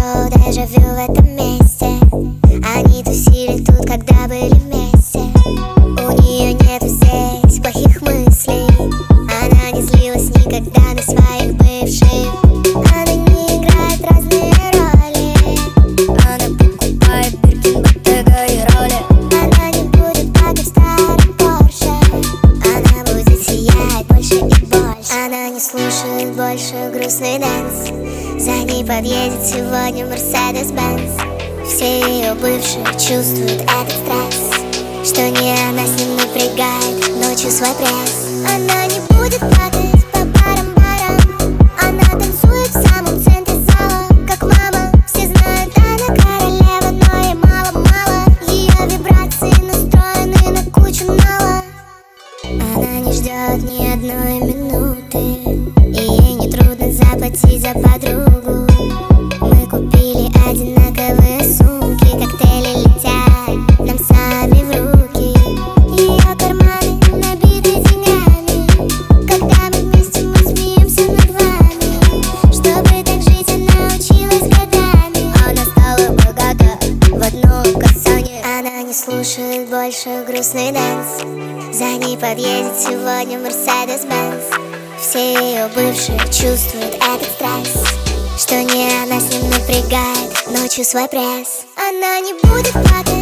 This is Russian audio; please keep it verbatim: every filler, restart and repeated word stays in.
О, дежавю в этом месте. Они тусили тут, когда были вместе. У нее нету здесь плохих мыслей. Она не злилась никогда на своих бывших. Она не играет разные роли. Она покупает Биркин, Боттега и роли. Она не будет плакать в старом Порше. Она будет сиять больше и больше. Она не слушает больше грустный дэнс. За ней подъедет сегодня Мерседес-Бенц. Все ее бывшие чувствуют этот стресс, что не она с ним напрягает ночью свой пресс. Она не будет плакать по барам-барам. Она танцует в самом центре зала, как мама. Все знают, она королева, но ей мало-мало. Ее вибрации настроены на кучу нала. Она не ждет ни одной минуты, и ей не трудно заплатить за подругу. Мы купили одинаковые сумки, коктейли летят нам сами в руки. Ее карманы набиты деньгами. Когда мы вместе, мы смеемся над вами. Чтобы так жить, она училась годами. Она стала богата в одном касании. Она не слушает больше грустный дэнс. За ней подъедет сегодня Мерседес-Бенц. Все ее бывшие чувствуют этот стресс, что не она с ним напрягает ночью свой пресс. Она не будет плакать